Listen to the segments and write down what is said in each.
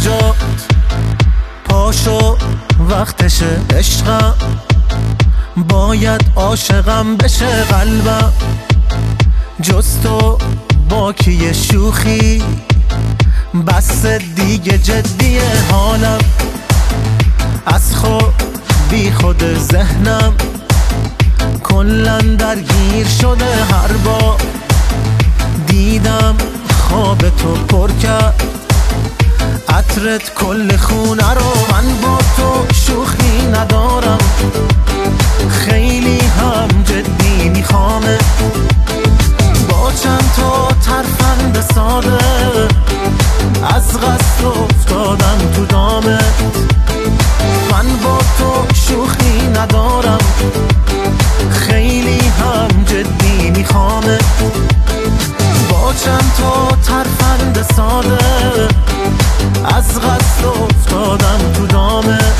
جات پاشو وقتشه عشقم، باید عاشقم بشه قلبم. جز تو با کی شوخی، بس دیگه جدیه حالم. از خود بی خود ذهنم کلن درگیر شده، هر بار دیدم خواب تو پر کرد عطرت کل خونه رو. من با تو شوخی ندارم، خیلی هم جدی میخوامه. با چند تا ترفند ساده از قصد افتادم تو دامت. من با تو شوخی ندارم، خیلی هم جدی میخوامه. با چند تا ترفند ساده از قصد افتادم تو دامت.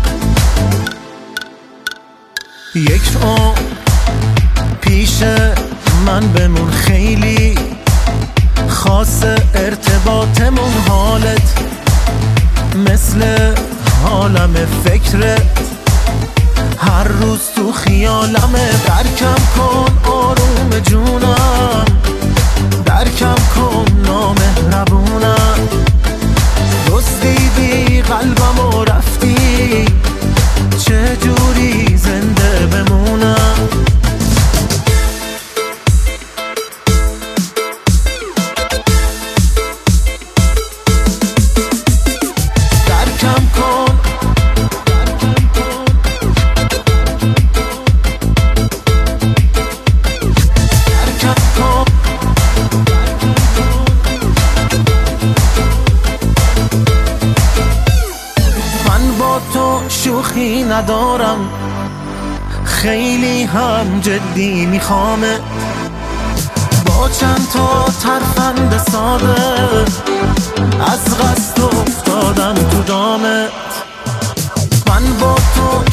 یک عمر پیش من بمون، خیلی خاص ارتباطمون. حالت مثل عالم فکرت، هر روز تو خیالمه. درکم کن آروم جونم، درکم کن نامهربونم. دزدیدی قلبم و رفتی، چه جوری زنده بمونم. درکم کن تو شوخی ندارم، خیلی هم جدی میخوامه. با چند تا ترفند ساده از قصد افتادم تو دامت. من با تو